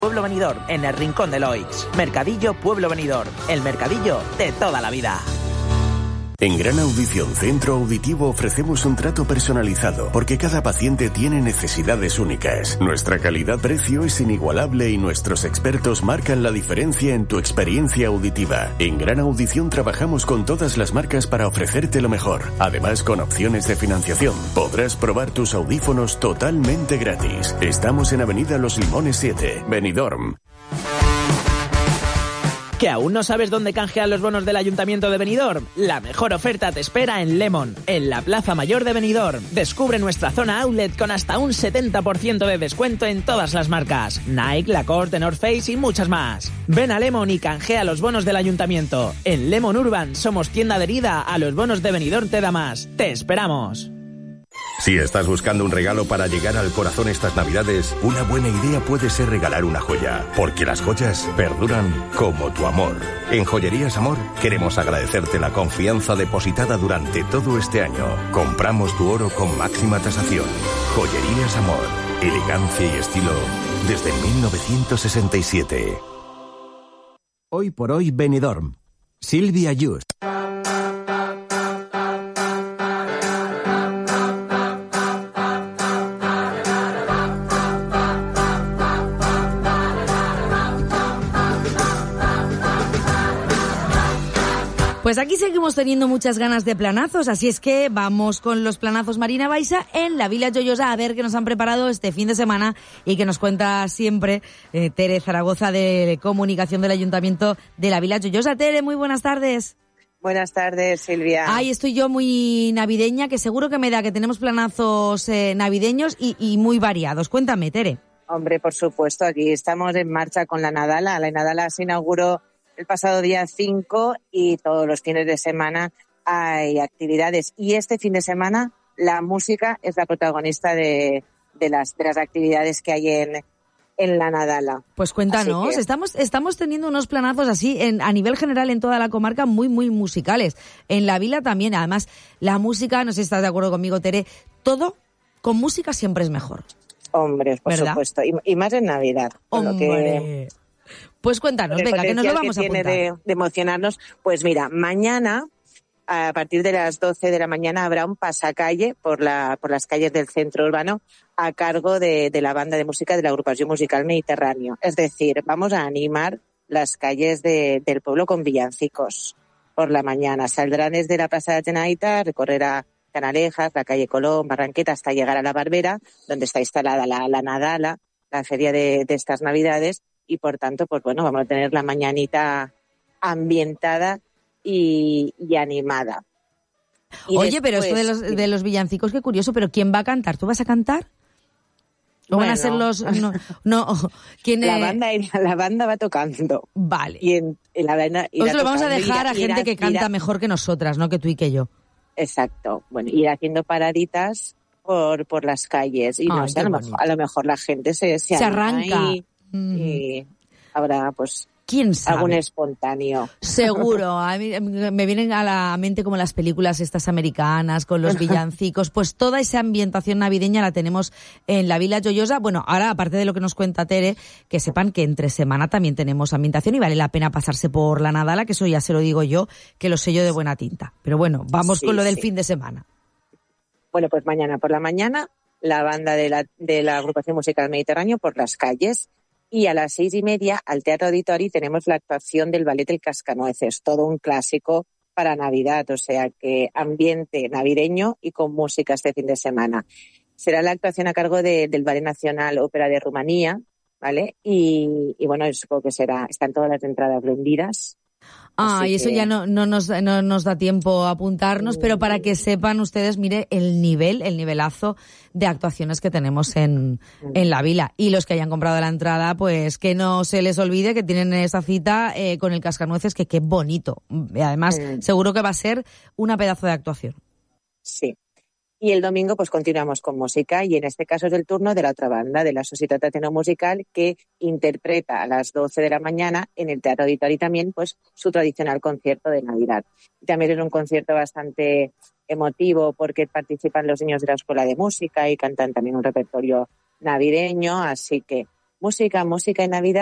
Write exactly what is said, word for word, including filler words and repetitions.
Pueblo Benidorm, en el rincón de Loix. Mercadillo Pueblo Benidorm, el mercadillo de toda la vida. En Gran Audición Centro Auditivo ofrecemos un trato personalizado porque cada paciente tiene necesidades únicas. Nuestra calidad-precio es inigualable y nuestros expertos marcan la diferencia en tu experiencia auditiva. En Gran Audición trabajamos con todas las marcas para ofrecerte lo mejor. Además, con opciones de financiación, podrás probar tus audífonos totalmente gratis. Estamos en Avenida Los Limones siete, Benidorm. ¿Que aún no sabes dónde canjear los bonos del Ayuntamiento de Benidorm? La mejor oferta te espera en Lemon, en la Plaza Mayor de Benidorm. Descubre nuestra zona outlet con hasta un setenta por ciento de descuento en todas las marcas. Nike, Lacoste, North Face y muchas más. Ven a Lemon y canjea los bonos del Ayuntamiento. En Lemon Urban somos tienda adherida a los bonos de Benidorm Te Da Más. ¡Te esperamos! Si estás buscando un regalo para llegar al corazón estas Navidades, una buena idea puede ser regalar una joya, porque las joyas perduran como tu amor. En Joyerías Amor queremos agradecerte la confianza depositada durante todo este año. Compramos tu oro con máxima tasación. Joyerías Amor, elegancia y estilo desde mil novecientos sesenta y siete. Hoy por hoy Benidorm. Silvia Just. Pues aquí seguimos teniendo muchas ganas de planazos, así es que vamos con los planazos Marina Baixa en la Vila Joiosa a ver qué nos han preparado este fin de semana y que nos cuenta siempre eh, Tere Zaragoza de Comunicación del Ayuntamiento de la Vila Joiosa. Tere, muy buenas tardes. Buenas tardes, Silvia. Ay, estoy yo muy navideña, que seguro que me da que tenemos planazos eh, navideños y, y muy variados. Cuéntame, Tere. Hombre, por supuesto, aquí estamos en marcha con la Nadala. La Nadala se inauguró el pasado día cinco y todos los fines de semana hay actividades. Y este fin de semana la música es la protagonista de, de, las, de las actividades que hay en, en la Nadala. Pues cuéntanos, que... estamos, estamos teniendo unos planazos así en, a nivel general en toda la comarca muy, muy musicales. En la Vila también, además, la música, no sé si estás de acuerdo conmigo, Tere, todo con música siempre es mejor. Hombre, por ¿verdad? Supuesto, y, y más en Navidad. Con Hombre... lo que... Pues cuéntanos, venga, que nos lo vamos a apuntar. De, de emocionarnos. Pues mira, mañana, a partir de las doce de la mañana, habrá un pasacalle por la por las calles del centro urbano a cargo de, de la banda de música de la agrupación musical Mediterráneo. Es decir, vamos a animar las calles de, del pueblo con villancicos por la mañana. Saldrán desde la Plaza de Tenaita, recorrerá Canalejas, la calle Colón, Barranqueta, hasta llegar a la Barbera, donde está instalada la, la Nadala, la feria de, de estas Navidades. Y por tanto, pues bueno, vamos a tener la mañanita ambientada y, y animada. Y Oye, después, pero esto de los, de los villancicos, qué curioso, pero ¿quién va a cantar? ¿Tú vas a cantar? ¿O bueno, van a ser los...? No, no ¿quién la, es? banda, la banda va tocando. Vale. Y en, en la banda Os lo vamos a dejar a gente que canta mejor que nosotras, no que tú y que yo. Exacto. Bueno, ir haciendo paraditas por, por las calles. Y Ay, no sé, a lo, mejor, a lo mejor la gente se, se, se arranca. Y, mm. y habrá, pues... ¿Quién sabe? Algún espontáneo. Seguro. A mí me vienen a la mente como las películas estas americanas con los villancicos. Pues toda esa ambientación navideña la tenemos en la Vila Joiosa. Bueno, ahora, aparte de lo que nos cuenta Tere, que sepan que entre semana también tenemos ambientación y vale la pena pasarse por la Nadala, que eso ya se lo digo yo, que lo sé yo de buena tinta. Pero bueno, vamos sí, con lo del sí. fin de semana. Bueno, pues mañana por la mañana, la banda de la, de la agrupación musical Mediterráneo por las calles. Y a las seis y media, al Teatro Auditori, tenemos la actuación del Ballet El Cascanueces, todo un clásico para Navidad, o sea que ambiente navideño y con música este fin de semana. Será la actuación a cargo de, del Ballet Nacional Ópera de Rumanía, ¿vale? Y, y bueno, supongo que será, están todas las entradas vendidas. Ah, y eso que... ya no, no, nos, no nos da tiempo a apuntarnos, pero para que sepan ustedes, mire, el nivel, el nivelazo de actuaciones que tenemos en, en la Vila. Y los que hayan comprado la entrada, pues que no se les olvide que tienen esa cita eh, con el Cascanueces, que qué bonito. Y además, mm. seguro que va a ser una pedazo de actuación. Sí. Y el domingo pues continuamos con música y en este caso es el turno de la otra banda, de la Societat Ateneo-Musical, que interpreta a las doce de la mañana en el Teatro Auditori también pues su tradicional concierto de Navidad. Y también es un concierto bastante emotivo porque participan los niños de la Escuela de Música y cantan también un repertorio navideño, así que música, música y Navidad.